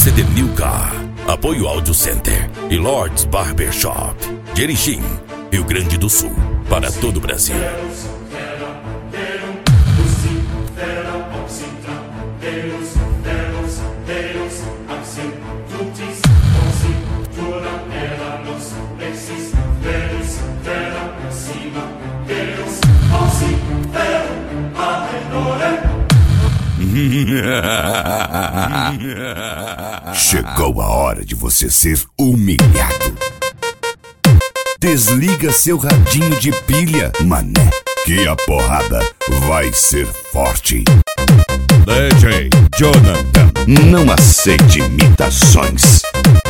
Sedenilcar, Apoio Audio Center e Lords Barbershop, de Erechim, Rio Grande do Sul, para todo o Brasil. Chegou a hora de você ser humilhado. Desliga seu radinho de pilha, mané, que a porrada vai ser forte. DJ Jonathan, não aceite imitações.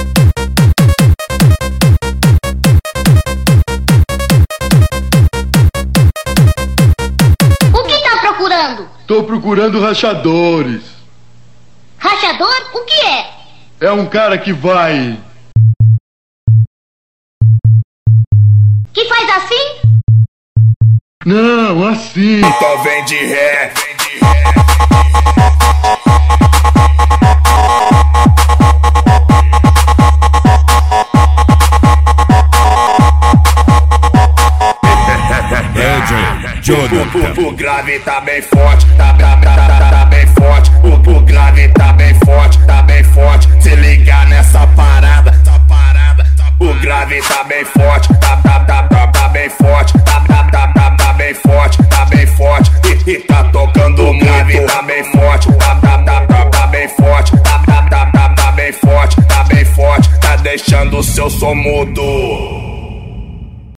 O que tá procurando? Tô procurando rachadores. Rachador? O que é? É um cara que vai... Que faz assim? Não, assim. Então vem de ré. O grave tá bem forte, tá bem forte. O grave tá bem forte, tá bem forte. Se ligar nessa parada, o grave tá bem forte, tá bem forte, tá bem forte, tá bem forte. E tá tocando o grave tá bem forte, tá bem forte, tá bem forte, tá bem forte. Tá deixando o seu som mudo.